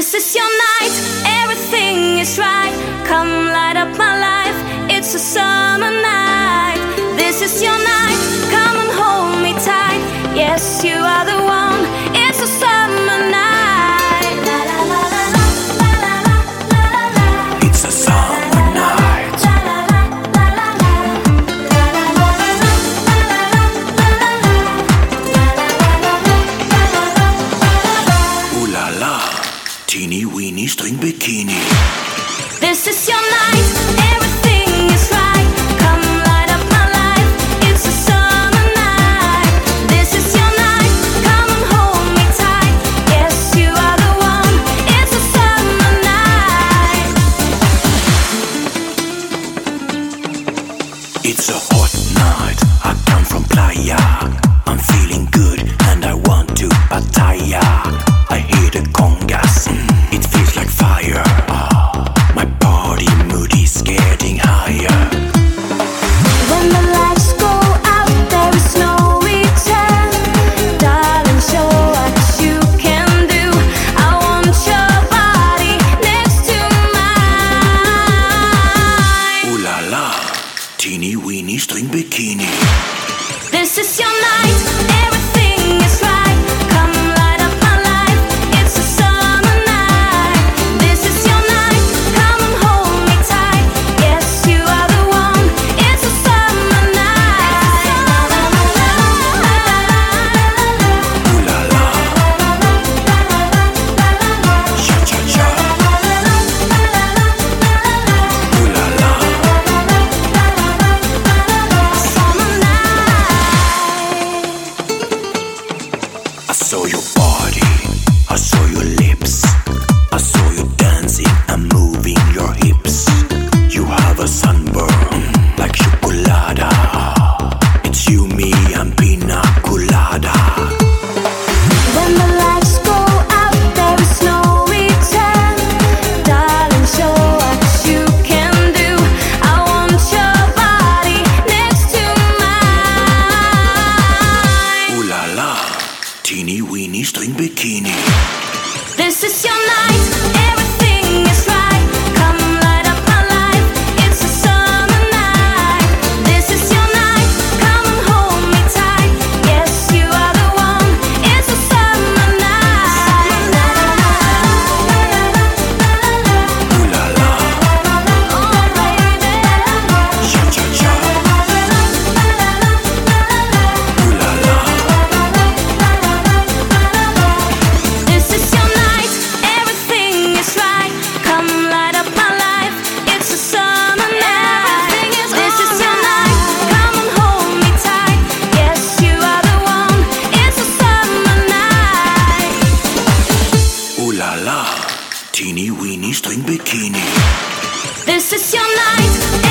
This is your night, everything is right. Come light up my life, it's a summer night. This is your night, come and hold me tight. Yes, you are the one, it's a summer night. La la la la la la la la la. It's a summer night. La la la la la la. La la la la la la. Ooh la la, teeny weeny string bikini. This is your night, everything is right. Come light up my life, it's a summer night. This is your night, come and hold me tight. Yes, you are the one, it's a summer night. It's a hot night, I come from playa. I'm feeling good and I want to pataya. I hear the congas, it feels like fire. My body mood is getting higher. When the lights go out, there is no return. Darling, show what you can do. I want your body next to mine. Ooh la la, teeny weeny string bikini. This is your night, everything is right. Come light up my life, it's a summer night. This is your night, come and hold me tight. Yes, you are the one, it's a summer night. Ooh la la, cha cha cha. Ooh la la, Summer night. I saw your body, I saw your lips, I saw you dancing and moving your hips. You have a sunburn like chocolada. It's you, me, and pina colada. When the lights go out, there is no return. Darling, show what you can do. I want your body next to mine. Ooh la la, teeny weeny string bikini. This is your night, everything is right. Come light up my life, it's a summer night. This is your night, come and hold me tight. Yes, you are the one, it's a summer night. Ooh la la, Oh baby, cha cha cha. Ooh la la, this is your night, everything is right. Come light up my life, it's a summer night. This is your night, come and hold me tight. Yes, you are the one, it's a summer night. ooh la la, teeny weeny string bikini. This is your night,